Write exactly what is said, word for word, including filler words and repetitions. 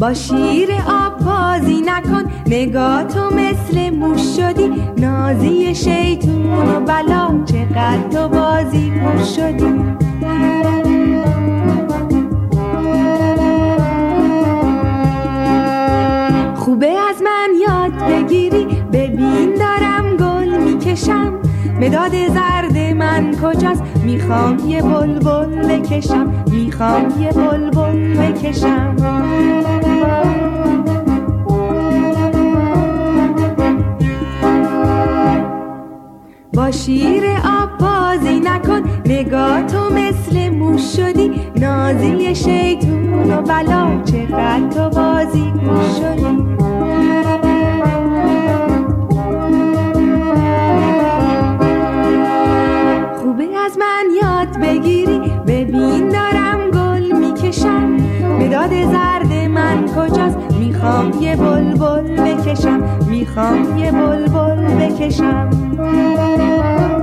با شیر آب بازی نکن، نگاه تو مثل موش شدی، نازی شیطون و بلا، چقدر تو بازی گوش شدی. خوبه از من یاد بگیری، ببین دارم گل میکشم، مداد زرد من کجاست؟ میخوام یه بلبل بکشم، میخوام یه بلبل بکشم. با شیر آب بازی نکن، نگاه تو مثل موش شدی، نازی شیطون و بلا، چقدر تو بازی گوش شدی. خوبه از من یاد بگیری، ببین دارم گل میکشم، مداد زرد من کجاست؟ میخوام یه بلبل بکشم، میخوام یه بلبل بکشم.